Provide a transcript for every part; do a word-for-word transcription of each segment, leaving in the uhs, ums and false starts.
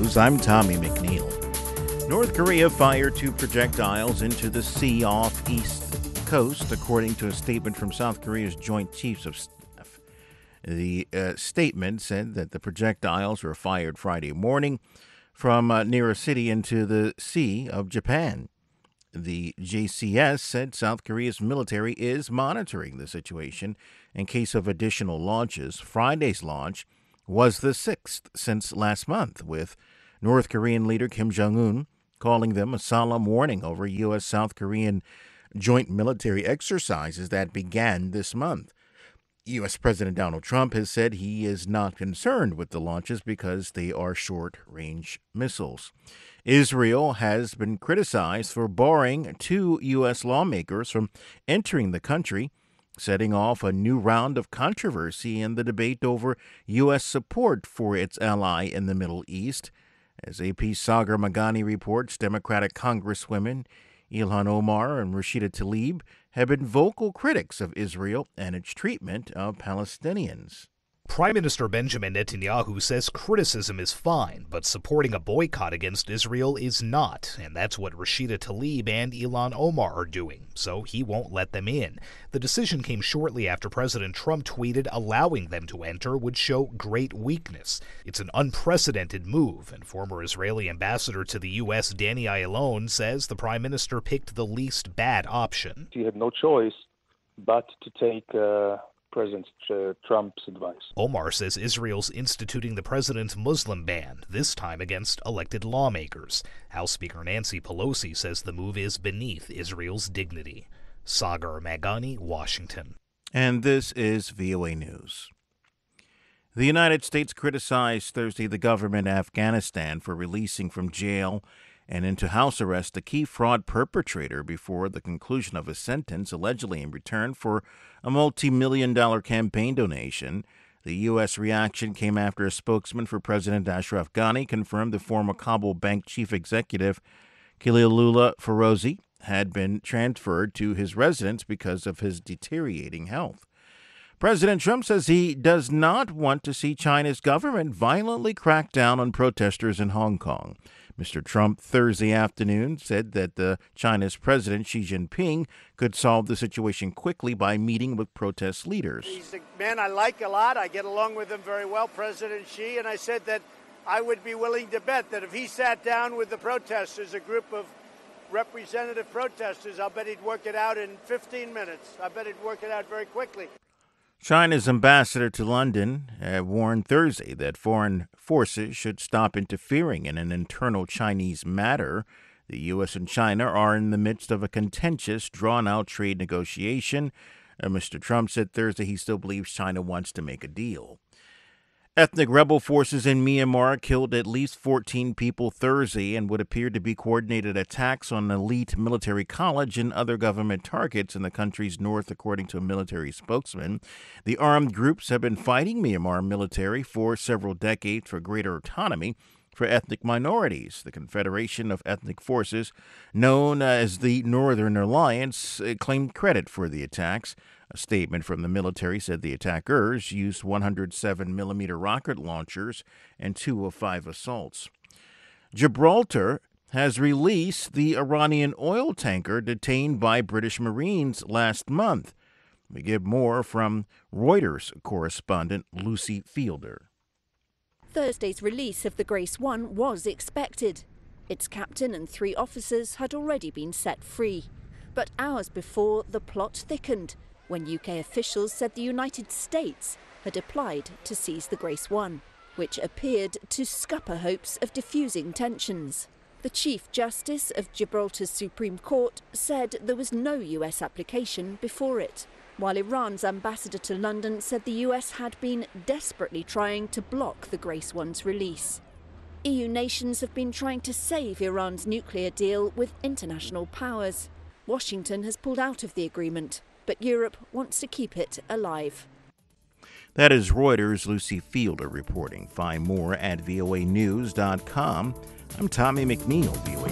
News. I'm Tommy McNeil. North Korea fired two projectiles into the sea off East Coast, according to a statement from South Korea's Joint Chiefs of Staff. The uh, statement said that the projectiles were fired Friday morning from uh, near a city into the Sea of Japan. The J C S said South Korea's military is monitoring the situation in case of additional launches. Friday's launch was the sixth since last month, with North Korean leader Kim Jong-un calling them a solemn warning over U S South Korean joint military exercises that began this month. U S President Donald Trump has said he is not concerned with the launches because they are short-range missiles. Israel has been criticized for barring two U S lawmakers from entering the country, setting off a new round of controversy in the debate over U S support for its ally in the Middle East. As A P's Sagar Meghani reports, Democratic Congresswomen Ilhan Omar and Rashida Tlaib have been vocal critics of Israel and its treatment of Palestinians. Prime Minister Benjamin Netanyahu says criticism is fine, but supporting a boycott against Israel is not, and that's what Rashida Tlaib and Ilhan Omar are doing, so he won't let them in. The decision came shortly after President Trump tweeted allowing them to enter would show great weakness. It's an unprecedented move, and former Israeli ambassador to the U S Danny Ayalon says the Prime Minister picked the least bad option. He had no choice but to take uh President Trump's advice. Omar says Israel's instituting the president's Muslim ban, this time against elected lawmakers. House Speaker Nancy Pelosi says the move is beneath Israel's dignity. Sagar Meghani, Washington. And this is V O A News. The United States criticized Thursday the government of Afghanistan for releasing from jail and into house arrest a key fraud perpetrator before the conclusion of his sentence, allegedly in return for a multi-million dollar campaign donation. The U S reaction came after a spokesman for President Ashraf Ghani confirmed the former Kabul bank chief executive Khalilullah Ferozi had been transferred to his residence because of his deteriorating health. President Trump says he does not want to see China's government violently crack down on protesters in Hong Kong. Mister Trump Thursday afternoon said that the China's President Xi Jinping could solve the situation quickly by meeting with protest leaders. He's a man I like a lot. I get along with him very well, President Xi, and I said that I would be willing to bet that if he sat down with the protesters, a group of representative protesters, I'll bet he'd work it out in fifteen minutes. I bet he'd work it out very quickly. China's ambassador to London uh, warned Thursday that foreign forces should stop interfering in an internal Chinese matter. The U S and China are in the midst of a contentious, drawn-out trade negotiation. Uh, Mister Trump said Thursday he still believes China wants to make a deal. Ethnic rebel forces in Myanmar killed at least fourteen people Thursday and would appear to be coordinated attacks on an elite military college and other government targets in the country's north, according to a military spokesman. The armed groups have been fighting Myanmar military for several decades for greater autonomy for ethnic minorities. The Confederation of Ethnic Forces, known as the Northern Alliance, claimed credit for the attacks. A statement from the military said the attackers used one hundred seven millimeter rocket launchers and two of five assaults. Gibraltar has released the Iranian oil tanker detained by British Marines last month. We get more from Reuters correspondent Lucy Fielder. Thursday's release of the Grace One was expected. Its captain and three officers had already been set free. But hours before, the plot thickened when U K officials said the United States had applied to seize the Grace One, which appeared to scupper hopes of diffusing tensions. The Chief Justice of Gibraltar's Supreme Court said there was no U S application before it, while Iran's ambassador to London said the U S had been desperately trying to block the Grace One's release. E U nations have been trying to save Iran's nuclear deal with international powers. Washington has pulled out of the agreement, but Europe wants to keep it alive. That is Reuters' Lucy Fielder reporting. Find more at V O A news dot com. I'm Tommy McNeil, V O A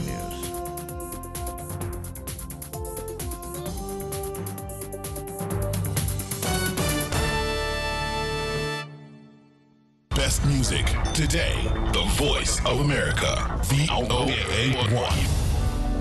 News. Best music today, the voice of America, V O A one.